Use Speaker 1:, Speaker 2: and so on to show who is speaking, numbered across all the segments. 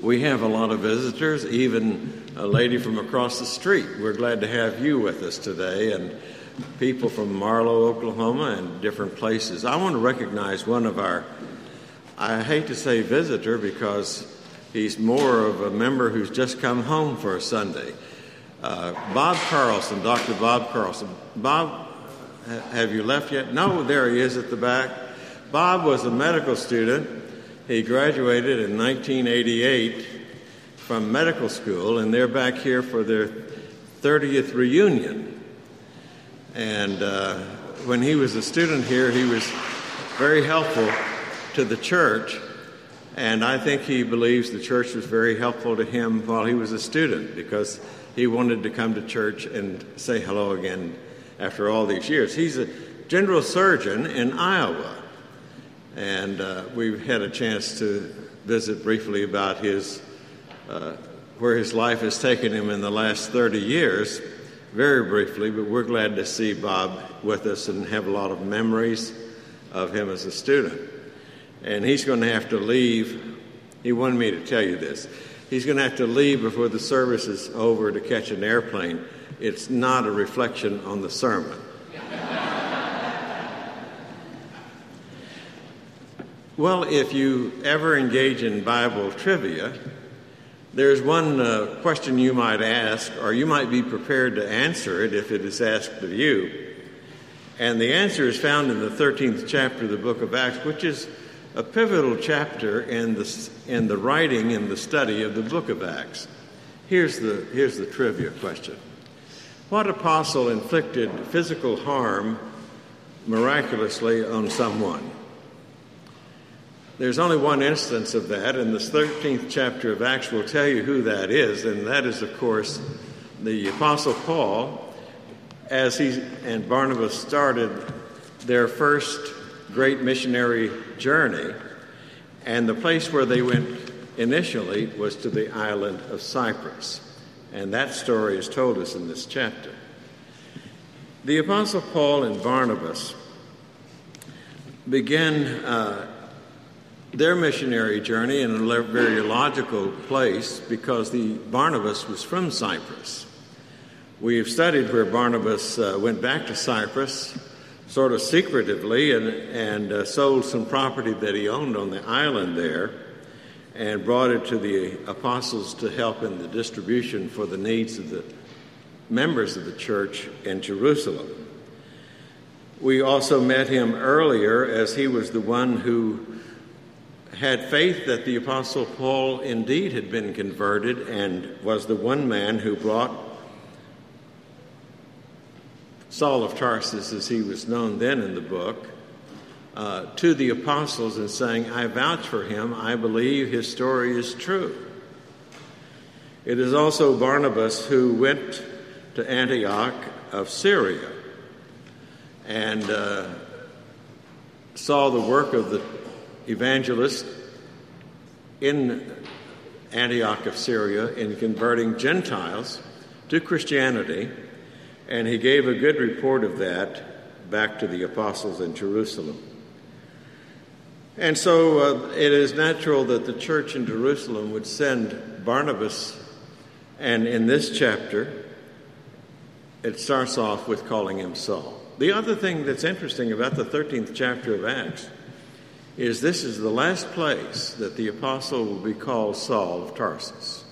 Speaker 1: We have a lot of visitors, even a lady from across the street. We're glad to have you with us today, and people from Marlow, Oklahoma, and different places. I want to recognize one of our, I hate to say visitor because he's more of a member who's just come home for a Sunday. Bob Carlson, Dr. Bob Carlson. Bob, have you left yet? No, there he is at the back. Bob was a medical student. He graduated in 1988 from medical school, and they're back here for their 30th reunion. And when he was a student here, he was very helpful to the church, and I think he believes the church was very helpful to him while he was a student because he wanted to come to church and say hello again after all these years. He's a general surgeon in Iowa. And we've had a chance to visit briefly about his where his life has taken him in the last 30 years, very briefly, but we're glad to see Bob with us and have a lot of memories of him as a student. And he's going to have to leave. He wanted me to tell you this. He's going to have to leave before the service is over to catch an airplane. It's not a reflection on the sermon. Well, if you ever engage in Bible trivia, there's one question you might ask, or you might be prepared to answer it if it is asked of you. And the answer is found in the 13th chapter of the book of Acts, which is a pivotal chapter in the writing and the study of the book of Acts. Here's the trivia question. What apostle inflicted physical harm miraculously on someone? There's only one instance of that, and this 13th chapter of Acts will tell you who that is, and that is, of course, the Apostle Paul, as he and Barnabas started their first great missionary journey, and the place where they went initially was to the island of Cyprus, and that story is told us in this chapter. The Apostle Paul and Barnabas began their missionary journey in a very logical place because the Barnabas was from Cyprus. We have studied where Barnabas went back to Cyprus sort of secretively and sold some property that he owned on the island there and brought it to the apostles to help in the distribution for the needs of the members of the church in Jerusalem. We also met him earlier as he was the one who had faith that the Apostle Paul indeed had been converted and was the one man who brought Saul of Tarsus, as he was known then in the book, to the apostles and saying, I vouch for him, I believe his story is true. It is also Barnabas who went to Antioch of Syria and saw the work of the evangelist in Antioch of Syria in converting Gentiles to Christianity, and he gave a good report of that back to the apostles in Jerusalem. And so it is natural that the church in Jerusalem would send Barnabas, and in this chapter, it starts off with calling him Saul. The other thing that's interesting about the 13th chapter of Acts is this is the last place that the apostle will be called Saul of Tarsus.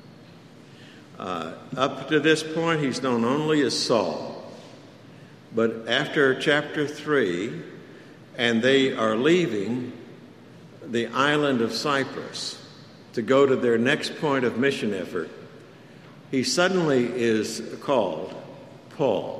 Speaker 1: Up to this point, he's known only as Saul. But after chapter 3, and they are leaving the island of Cyprus to go to their next point of mission effort, he suddenly is called Paul.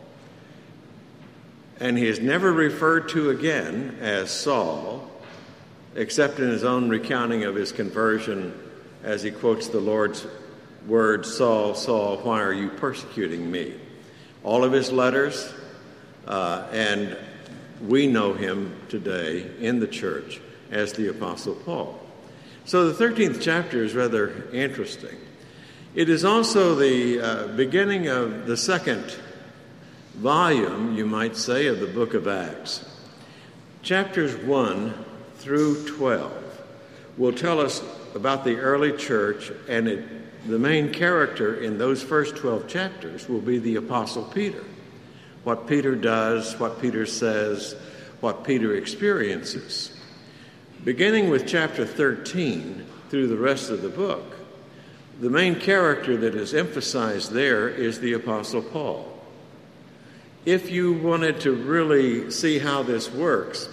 Speaker 1: And he is never referred to again as Saul, except in his own recounting of his conversion as he quotes the Lord's words, Saul, Saul, why are you persecuting me? All of his letters, and we know him today in the church as the Apostle Paul. So the 13th chapter is rather interesting. It is also the beginning of the second volume, you might say, of the book of Acts. Chapters 1 through 12 will tell us about the early church, and the main character in those first 12 chapters will be the Apostle Peter. What Peter does, what Peter says, what Peter experiences. Beginning with chapter 13 through the rest of the book, the main character that is emphasized there is the Apostle Paul. If you wanted to really see how this works,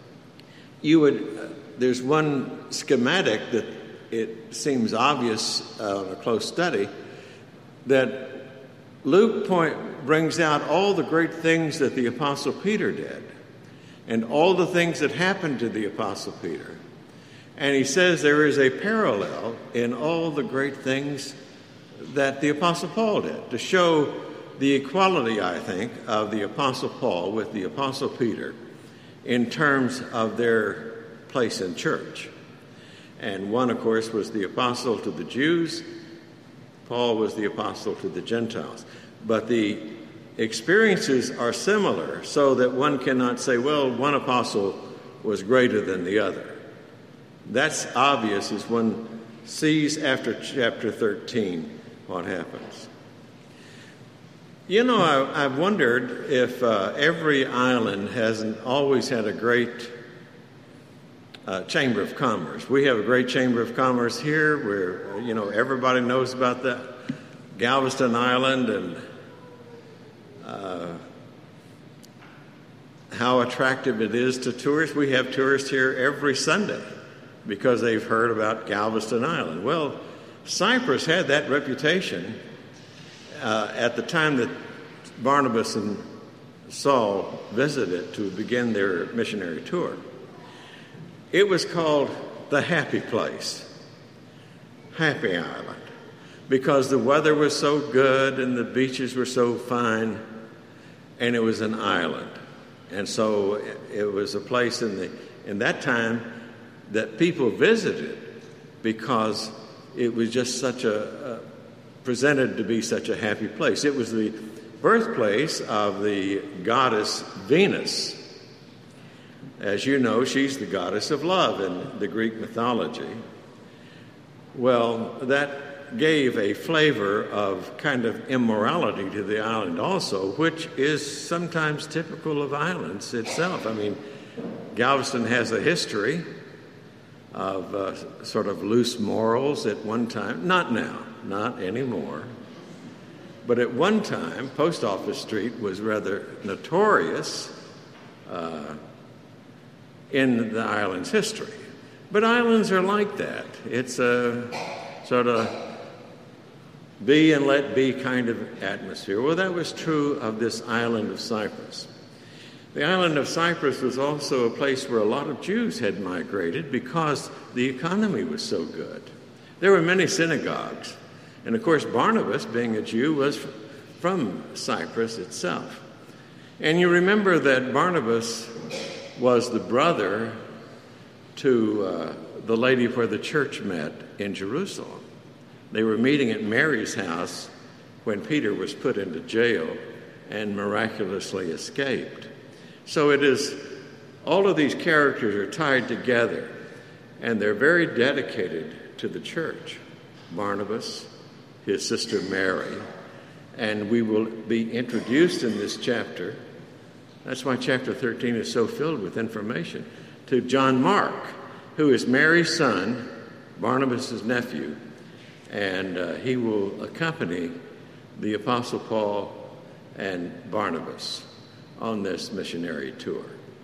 Speaker 1: there's one schematic that it seems obvious on a close study, that Luke brings out all the great things that the Apostle Peter did and all the things that happened to the Apostle Peter. And he says there is a parallel in all the great things that the Apostle Paul did to show the equality, I think, of the Apostle Paul with the Apostle Peter in terms of their place in church. And one, of course, was the apostle to the Jews. Paul was the apostle to the Gentiles. But the experiences are similar, so that one cannot say, well, one apostle was greater than the other. That's obvious as one sees after chapter 13 what happens. You know, I've wondered if every island hasn't always had a great Chamber of Commerce. We have a great Chamber of Commerce here where, everybody knows about that Galveston Island and how attractive it is to tourists. We have tourists here every Sunday because they've heard about Galveston Island. Well, Cyprus had that reputation at the time that Barnabas and Saul visited to begin their missionary tour. It was called the Happy Place, Happy Island, because the weather was so good and the beaches were so fine, and it was an island. And so it was a place in that time that people visited because it was just presented to be such a happy place. It was the birthplace of the goddess Venus. As you know, she's the goddess of love in the Greek mythology. Well, that gave a flavor of kind of immorality to the island also, which is sometimes typical of islands itself. I mean, Galveston has a history of sort of loose morals at one time. Not now, not anymore. But at one time, Post Office Street was rather notorious in the island's history. But islands are like that. It's a sort of be and let be kind of atmosphere. Well, that was true of this island of Cyprus. The island of Cyprus was also a place where a lot of Jews had migrated because the economy was so good. There were many synagogues. And of course, Barnabas, being a Jew, was from Cyprus itself. And you remember that Barnabas was the brother to the lady where the church met in Jerusalem. They were meeting at Mary's house when Peter was put into jail and miraculously escaped. So it is, all of these characters are tied together, and they're very dedicated to the church. Barnabas, his sister Mary, and we will be introduced in this chapter. That's why chapter 13 is so filled with information, to John Mark, who is Mary's son, Barnabas' nephew, and he will accompany the Apostle Paul and Barnabas on this missionary tour.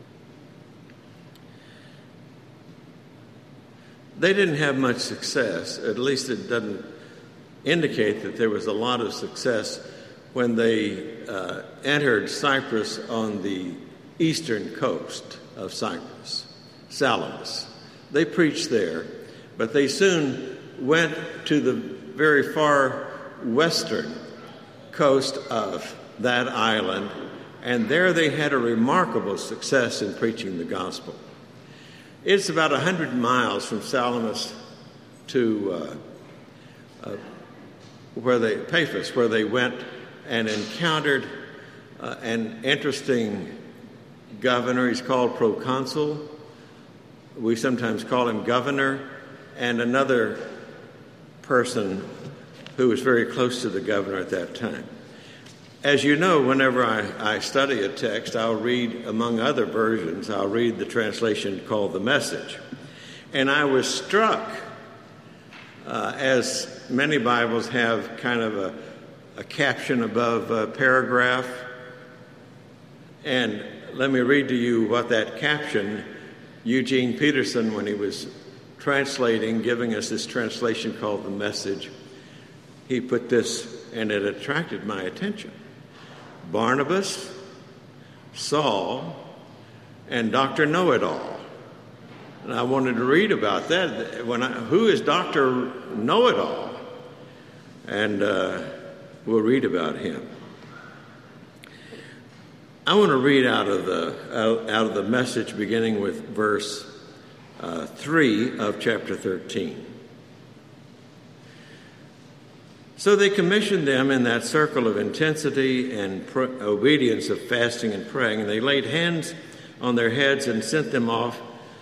Speaker 1: They didn't have much success, at least it doesn't indicate that there was a lot of success when they entered Cyprus on the eastern coast of Cyprus, Salamis. They preached there, but they soon went to the very far western coast of that island, and there they had a remarkable success in preaching the gospel. It's about 100 miles from Salamis to Paphos, where they went and encountered an interesting governor. He's called proconsul. We sometimes call him governor. and another person who was very close to the governor at that time. As you know, whenever I study a text, I'll read, among other versions, I'll read the translation called The Message. And I was struck, as many Bibles have kind of a caption above a paragraph. And let me read to you what that caption, Eugene Peterson, when he was translating, giving us this translation called The Message, he put this, and it attracted my attention. Barnabas, Saul, and Dr. Know-It-All. And I wanted to read about that. Who is Dr. Know-It-All? And we'll read about him. I want to read out of the Message, beginning with verse 3 of chapter 13. So they commissioned them in that circle of intensity and obedience of fasting and praying, and they laid hands on their heads and sent them off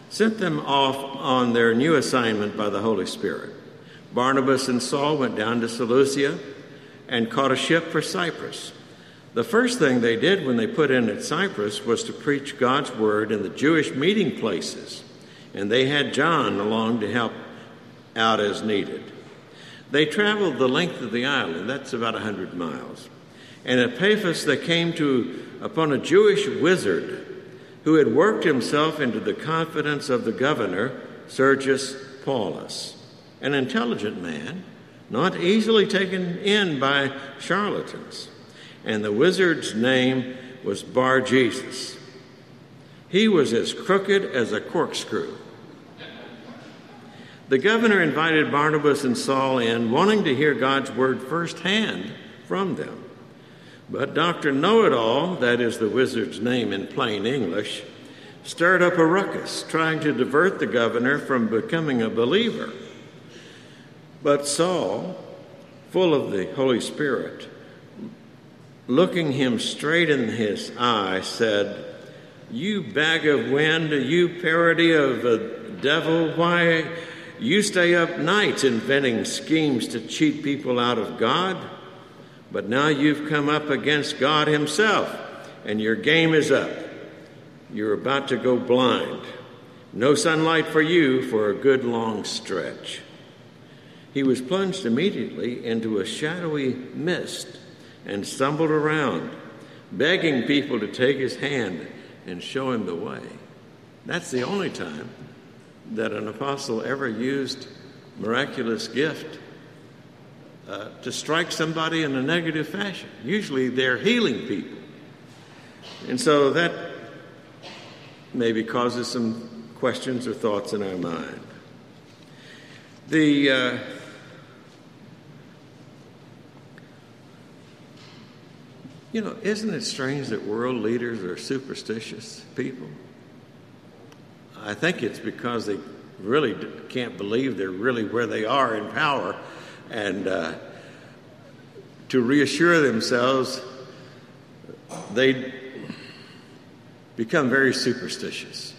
Speaker 1: on their new assignment by the Holy Spirit. Barnabas and Saul went down to Seleucia and caught a ship for Cyprus. The first thing they did when they put in at Cyprus was to preach God's word in the Jewish meeting places, and they had John along to help out as needed. They traveled the length of the island, that's about 100 miles. And at Paphos they came upon a Jewish wizard who had worked himself into the confidence of the governor, Sergius Paulus, an intelligent man, not easily taken in by charlatans. And the wizard's name was Bar-Jesus. He was as crooked as a corkscrew. The governor invited Barnabas and Saul in, wanting to hear God's word firsthand from them. But Dr. Know-It-All, that is the wizard's name in plain English, stirred up a ruckus, trying to divert the governor from becoming a believer. But Saul, full of the Holy Spirit, looking him straight in his eye, said, "You bag of wind, you parody of a devil, why you stay up nights inventing schemes to cheat people out of God? But now you've come up against God himself, and your game is up. You're about to go blind. No sunlight for you for a good long stretch." He was plunged immediately into a shadowy mist and stumbled around, begging people to take his hand and show him the way. That's the only time that an apostle ever used miraculous gift to strike somebody in a negative fashion. Usually they're healing people. And so that maybe causes some questions or thoughts in our mind. Isn't it strange that world leaders are superstitious people? I think it's because they really can't believe they're really where they are in power, and to reassure themselves, they become very superstitious.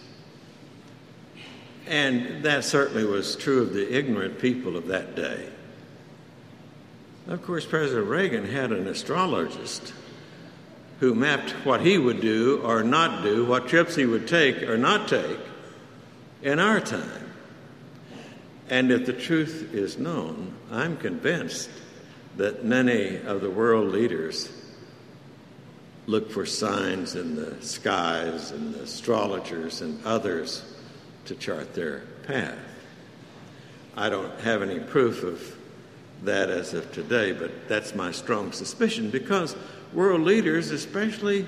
Speaker 1: And that certainly was true of the ignorant people of that day. Of course, President Reagan had an astrologist who mapped what he would do or not do, what trips he would take or not take in our time. And if the truth is known, I'm convinced that many of the world leaders look for signs in the skies and the astrologers and others to chart their path. I don't have any proof of that as of today, but that's my strong suspicion, because world leaders, especially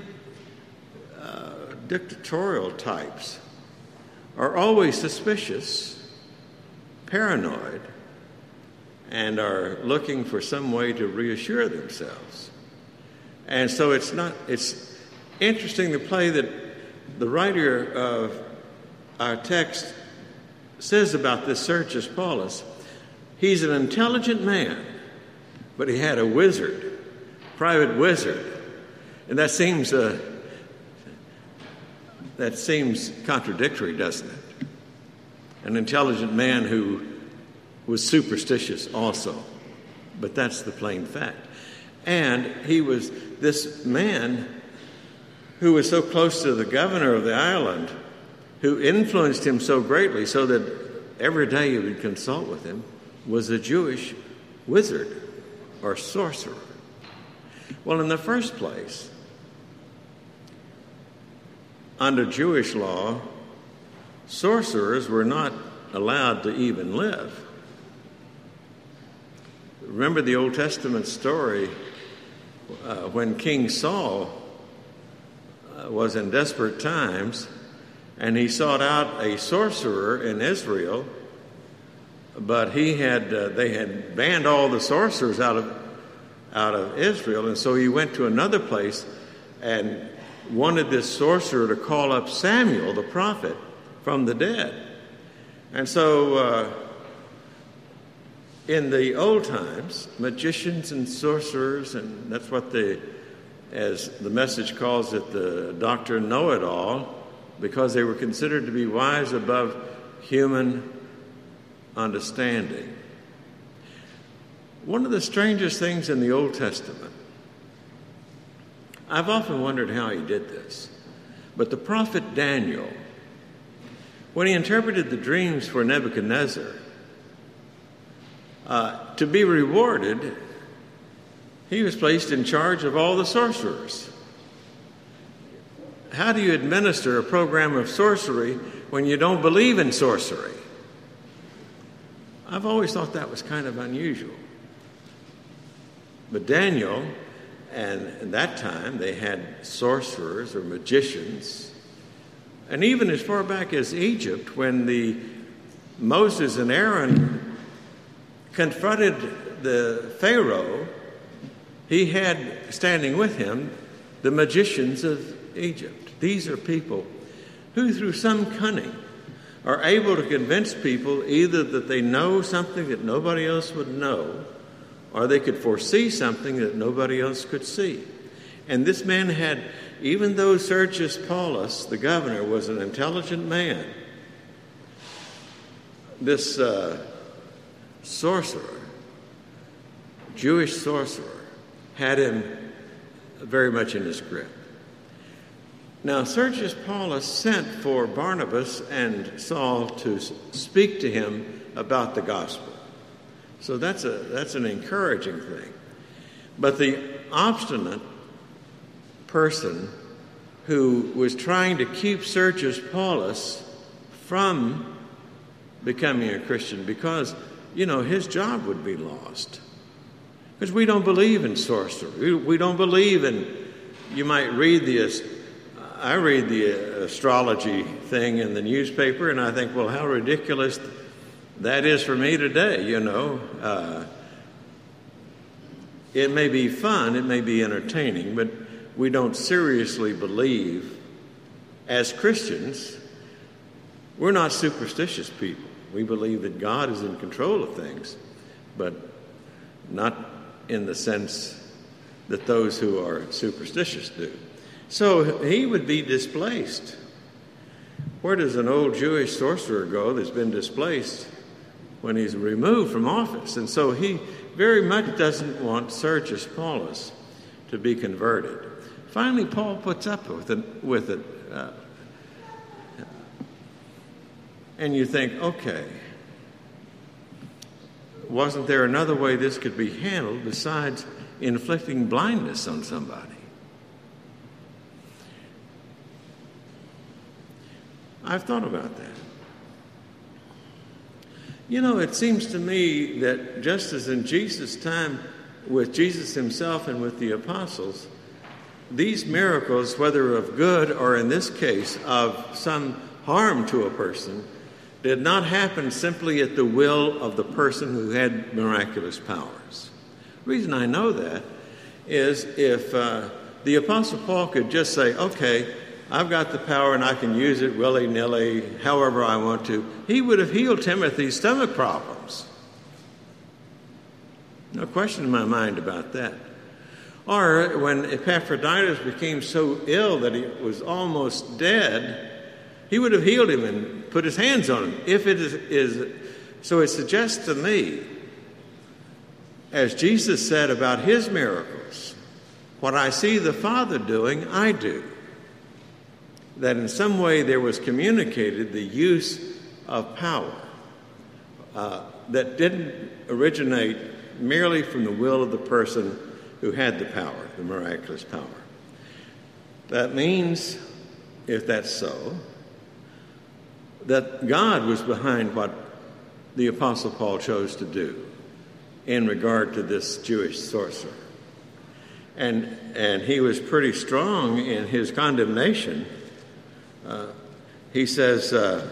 Speaker 1: dictatorial types, are always suspicious, paranoid, and are looking for some way to reassure themselves. And so it's interesting the play that the writer of our text says about this Sergius Paulus. He's an intelligent man, but he had a wizard, private wizard. And that seems contradictory, doesn't it? An intelligent man who was superstitious also. But that's the plain fact. And he was this man who was so close to the governor of the island, who influenced him so greatly so that every day he would consult with him, was a Jewish wizard or sorcerer. Well, in the first place, under Jewish law, sorcerers were not allowed to even live. Remember the Old Testament story when King Saul was in desperate times, and he sought out a sorcerer in Israel, but they had banned all the sorcerers out of Israel, and so he went to another place and wanted this sorcerer to call up Samuel, the prophet, from the dead. And so in the old times, magicians and sorcerers, and that's what as the Message calls it, the doctrine know-it-all, because they were considered to be wise above human understanding. One of the strangest things in the Old Testament, I've often wondered how he did this, but the prophet Daniel, when he interpreted the dreams for Nebuchadnezzar, to be rewarded, he was placed in charge of all the sorcerers. How do you administer a program of sorcery when you don't believe in sorcery? I've always thought that was kind of unusual. But Daniel, and at that time they had sorcerers or magicians, and even as far back as Egypt, when Moses and Aaron confronted the Pharaoh, he had standing with him the magicians of Egypt. These are people who, through some cunning, are able to convince people either that they know something that nobody else would know, or they could foresee something that nobody else could see. And this man had, even though Sergius Paulus, the governor, was an intelligent man, this sorcerer, Jewish sorcerer, had him very much in his grip. Now, Sergius Paulus sent for Barnabas and Saul to speak to him about the gospel. So that's an encouraging thing. But the obstinate person who was trying to keep Sergius Paulus from becoming a Christian, because, his job would be lost. Because we don't believe in sorcery. We don't believe in, you might read I read the astrology thing in the newspaper, and I think, well, how ridiculous that is for me today, It may be fun, it may be entertaining, but we don't seriously believe, as Christians, we're not superstitious people. We believe that God is in control of things, but not in the sense that those who are superstitious do. So he would be displaced. Where does an old Jewish sorcerer go that's been displaced when he's removed from office? And so he very much doesn't want Sergius Paulus to be converted. Finally, Paul puts up with it. And you think, okay, wasn't there another way this could be handled besides inflicting blindness on somebody? I've thought about that. It seems to me that just as in Jesus' time, with Jesus himself and with the apostles, these miracles, whether of good or in this case of some harm to a person, did not happen simply at the will of the person who had miraculous powers. The reason I know that is if the Apostle Paul could just say, okay, I've got the power and I can use it willy-nilly, however I want to, he would have healed Timothy's stomach problems. No question in my mind about that. Or when Epaphroditus became so ill that he was almost dead, he would have healed him and put his hands on him if it is So it suggests to me, as Jesus said about his miracles, what I see the Father doing, I do. That in some way there was communicated the use of power that didn't originate merely from the will of the person who had the power, the miraculous power. That means, if that's so, that God was behind what the Apostle Paul chose to do in regard to this Jewish sorcerer. And he was pretty strong in his condemnation. He says,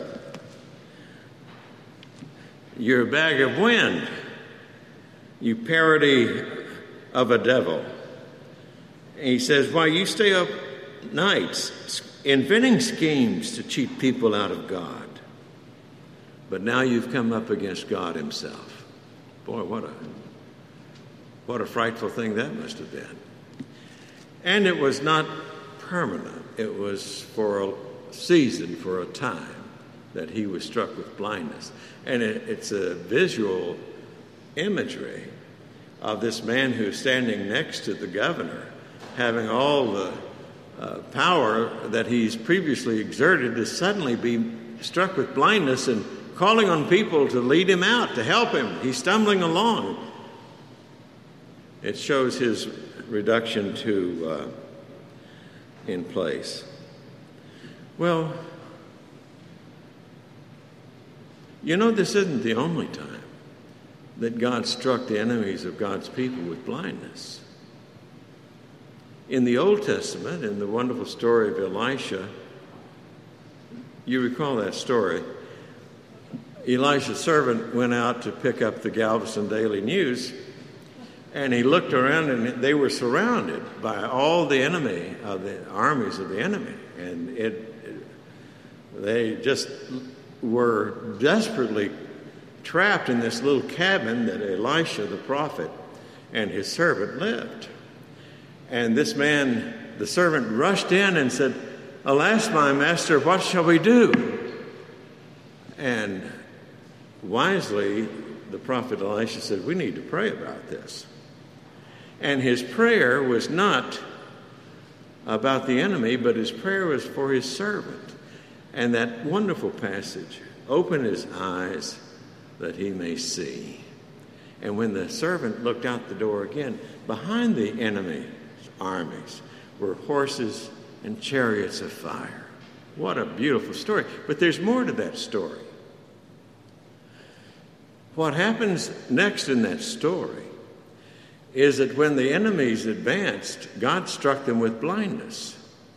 Speaker 1: you're a bag of wind, you parody of a devil. And he says, why, you stay up nights inventing schemes to cheat people out of God. But now you've come up against God himself. Boy, what a frightful thing that must have been. And it was not permanent. It was for a season, for a time, that he was struck with blindness. And it's a visual imagery of this man who's standing next to the governor, having all the power that he's previously exerted, to suddenly be struck with blindness and calling on people to lead him out, to help him. He's stumbling along. It shows his reduction to in place. Well, you know, this isn't the only time that God struck the enemies of God's people with blindness. In the Old Testament, in the wonderful story of Elisha, you recall that story. Elisha's servant went out to pick up the Galveston Daily News, and he looked around, and they were surrounded by all the enemy of the armies of the enemy. And they just were desperately trapped in this little cabin that Elisha, the prophet, and his servant lived. And this man, the servant, rushed in and said, "Alas, my master, what shall we do?" And wisely, the prophet Elisha said, "We need to pray about this." And his prayer was not about the enemy, but his prayer was for his servant. And that wonderful passage, "Open his eyes that he may see." And when the servant looked out the door again, behind the enemy's armies were horses and chariots of fire. What a beautiful story. But there's more to that story. What happens next in that story is that when the enemies advanced, God struck them with blindness.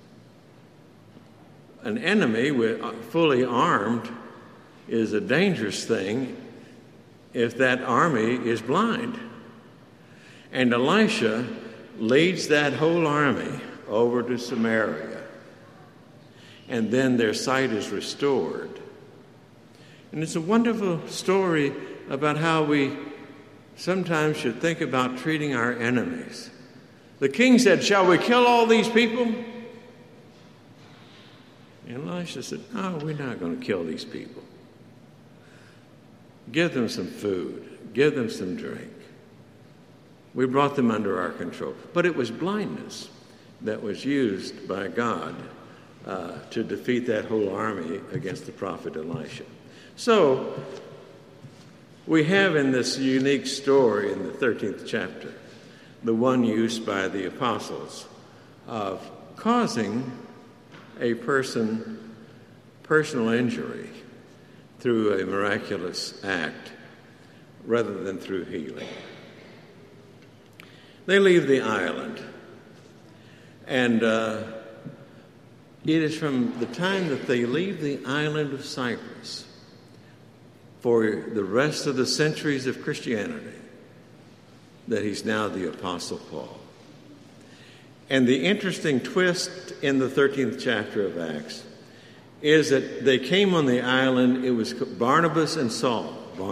Speaker 1: An enemy fully armed is a dangerous thing if that army is blind. And Elisha leads that whole army over to Samaria. And then their sight is restored. And it's a wonderful story about how we sometimes should think about treating our enemies. The king said, "Shall we kill all these people?" And Elisha said, "No, we're not going to kill these people. Give them some food. Give them some drink." We brought them under our control. But it was blindness that was used by God to defeat that whole army against the prophet Elisha. So we have in this unique story in the 13th chapter the one use by the apostles of causing a personal injury through a miraculous act rather than through healing. They leave the island, and it is from the time that they leave the island of Cyprus for the rest of the centuries of Christianity that he's now the Apostle Paul. And the interesting twist in the 13th chapter of Acts is that they came on the island, it was Barnabas and Saul.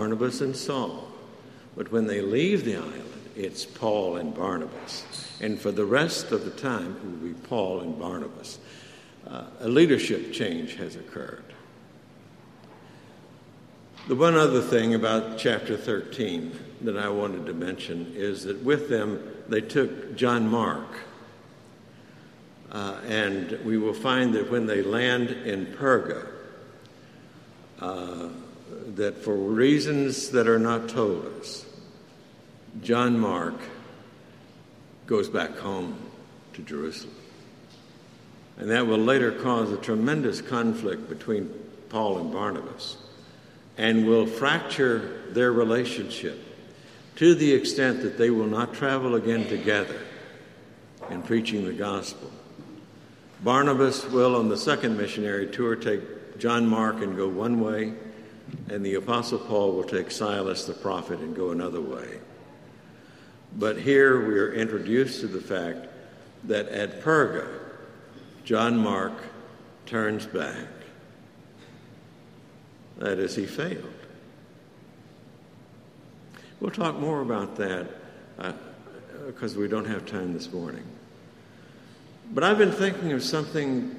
Speaker 1: But when they leave the island, it's Paul and Barnabas. And for the rest of the time, it will be Paul and Barnabas. A leadership change has occurred. The one other thing about chapter 13 that I wanted to mention is that with them they took John Mark. And we will find that when they land in Perga, that for reasons that are not told us, John Mark goes back home to Jerusalem. And that will later cause a tremendous conflict between Paul and Barnabas and will fracture their relationship to the extent that they will not travel again together in preaching the gospel. Barnabas will, on the second missionary tour, take John Mark and go one way, and the Apostle Paul will take Silas the prophet and go another way. But here we are introduced to the fact that at Perga, John Mark turns back. That is, he failed. We'll talk more about that because we don't have time this morning. But I've been thinking of something.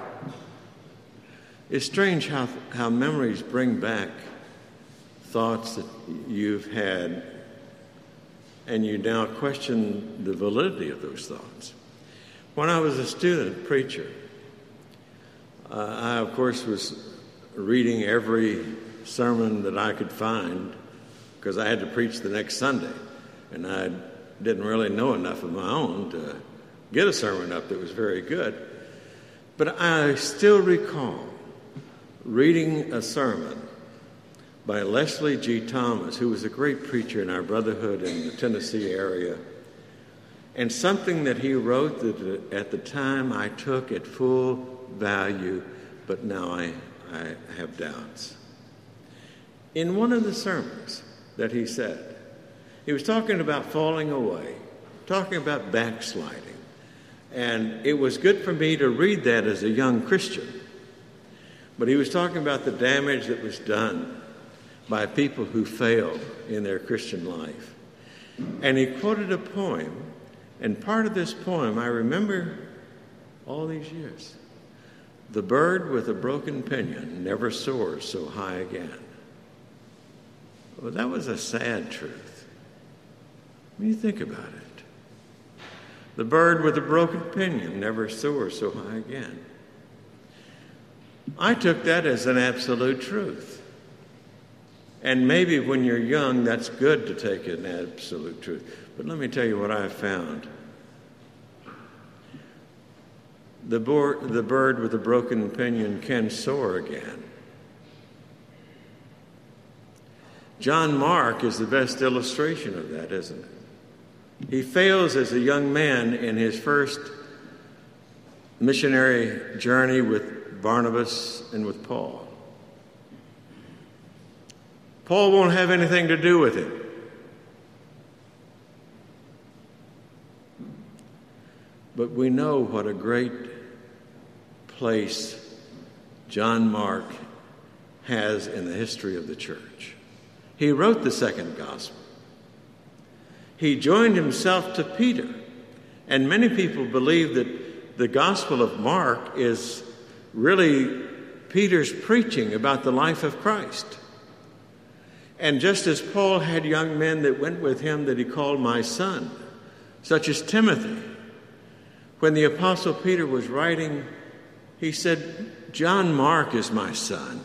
Speaker 1: It's strange how memories bring back thoughts that you've had, and you now question the validity of those thoughts. When I was a student preacher, I, of course, was reading every sermon that I could find because I had to preach the next Sunday, and I didn't really know enough of my own to get a sermon up that was very good. But I still recall reading a sermon by Leslie G. Thomas, who was a great preacher in our brotherhood in the Tennessee area, and something that he wrote that at the time I took at full value, but now I have doubts. In one of the sermons that he said, he was talking about falling away, talking about backsliding. And it was good for me to read that as a young Christian. But he was talking about the damage that was done by people who failed in their Christian life. And he quoted a poem, and part of this poem I remember all these years. The bird with a broken pinion never soars so high again. Well, that was a sad truth when you think about it. The bird with a broken pinion never soars so high again. I took that as an absolute truth. And maybe when you're young, that's good to take an absolute truth. But let me tell you what I found. The bird with a broken pinion can soar again. John Mark is the best illustration of that, isn't it? He fails as a young man in his first missionary journey with Barnabas and with Paul. Paul won't have anything to do with it. But we know what a great place John Mark has in the history of the church. He wrote the second gospel. He joined himself to Peter. And many people believe that the Gospel of Mark is really Peter's preaching about the life of Christ. And just as Paul had young men that went with him that he called my son, such as Timothy, when the Apostle Peter was writing, he said, John Mark is my son.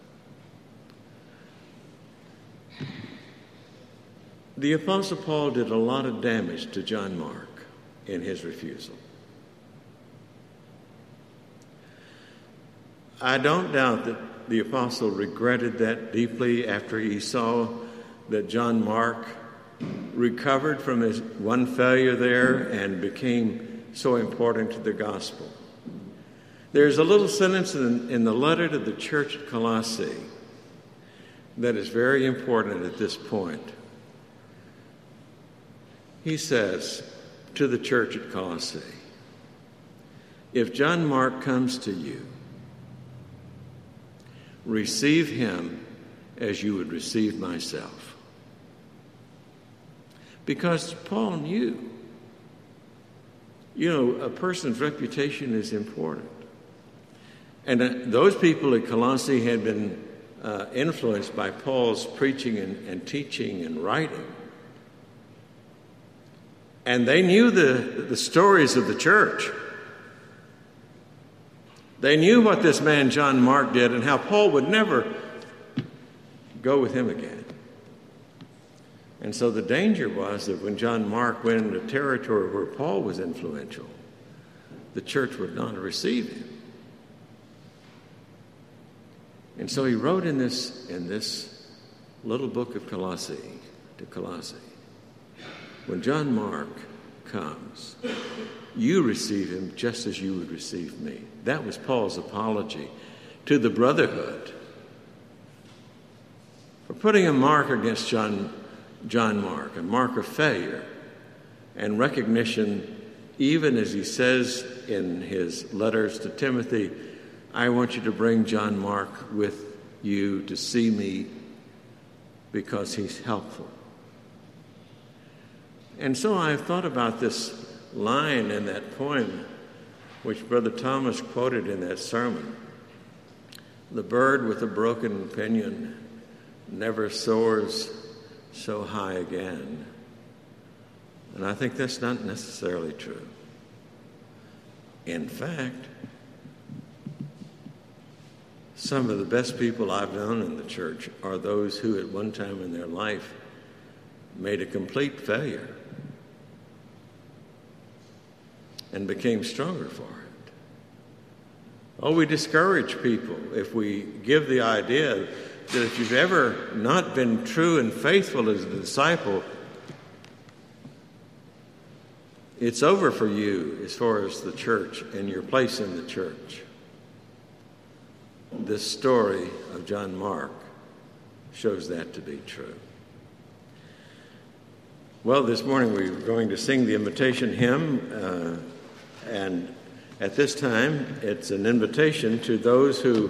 Speaker 1: The Apostle Paul did a lot of damage to John Mark in his refusal. I don't doubt that the apostle regretted that deeply after he saw that John Mark recovered from his one failure there and became so important to the gospel. There's a little sentence in the letter to the church at Colossae that is very important at this point. He says to the church at Colossae, if John Mark comes to you, receive him as you would receive myself. Because Paul knew, a person's reputation is important. And those people at Colossae had been influenced by Paul's preaching and teaching and writing. And they knew the stories of the church. They knew what this man John Mark did and how Paul would never go with him again. And so the danger was that when John Mark went into territory where Paul was influential, the church would not receive him. And so he wrote in this little book of Colossae, when John Mark comes, you receive him just as you would receive me. That was Paul's apology to the brotherhood for putting a mark against John Mark, a mark of failure, and recognition, even as he says in his letters to Timothy, I want you to bring John Mark with you to see me because he's helpful. And so I've thought about this line in that poem, which Brother Thomas quoted in that sermon. The bird with a broken pinion never soars so high again. And I think that's not necessarily true. In fact, some of the best people I've known in the church are those who at one time in their life made a complete failure and became stronger for it. Oh, we discourage people if we give the idea that if you've ever not been true and faithful as a disciple, it's over for you as far as the church and your place in the church. This story of John Mark shows that to be true. Well, this morning we're going to sing the invitation hymn, and at this time it's an invitation to those who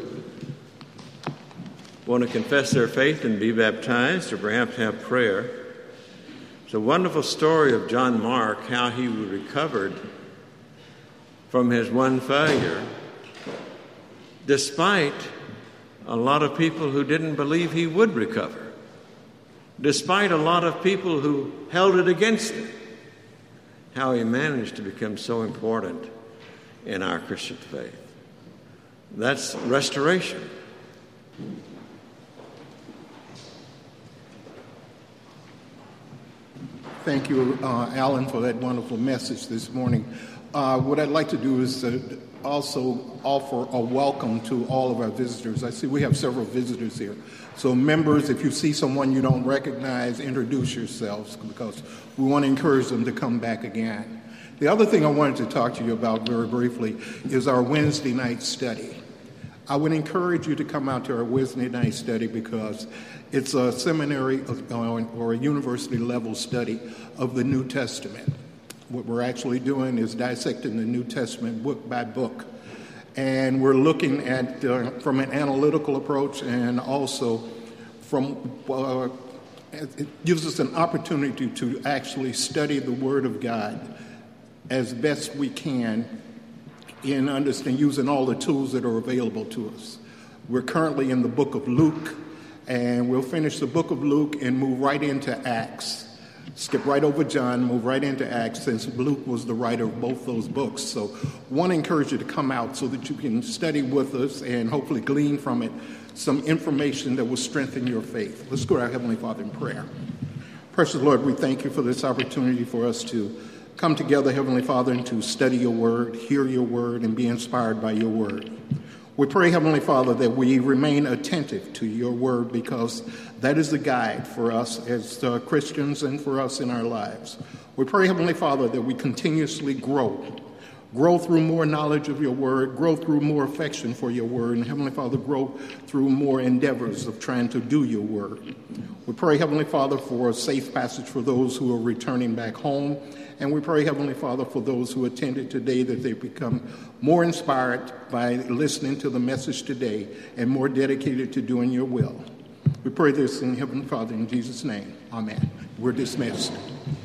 Speaker 1: want to confess their faith and be baptized or perhaps have prayer. It's a wonderful story of John Mark, how he recovered from his one failure, despite a lot of people who didn't believe he would recover, despite a lot of people who held it against him, how he managed to become so important in our Christian faith. That's restoration.
Speaker 2: Thank you, Alan, for that wonderful message this morning. What I'd like to do is also offer a welcome to all of our visitors. I see we have several visitors here. So members, if you see someone you don't recognize, introduce yourselves, because we want to encourage them to come back again. The other thing I wanted to talk to you about very briefly is our Wednesday night study. I would encourage you to come out to our Wednesday night study because it's a seminary or a university level study of the New Testament. What we're actually doing is dissecting the New Testament book by book. And we're looking at from an analytical approach, and also from it gives us an opportunity to actually study the Word of God as best we can in understanding, using all the tools that are available to us. We're currently in the book of Luke, and we'll finish the book of Luke and move right into Acts. Skip right over John, move right into Acts, since Luke was the writer of both those books. So I want to encourage you to come out so that you can study with us and hopefully glean from it some information that will strengthen your faith. Let's go to our Heavenly Father in prayer. Precious Lord, we thank you for this opportunity for us to come together, Heavenly Father, and to study your word, hear your word, and be inspired by your word. We pray, Heavenly Father, that we remain attentive to your word, because that is the guide for us as Christians and for us in our lives. We pray, Heavenly Father, that we continuously grow through more knowledge of your word, grow through more affection for your word, and Heavenly Father, grow through more endeavors of trying to do your word. We pray, Heavenly Father, for a safe passage for those who are returning back home. And we pray, Heavenly Father, for those who attended today, that they become more inspired by listening to the message today and more dedicated to doing your will. We pray this in Heavenly Father, in Jesus' name. Amen. We're dismissed.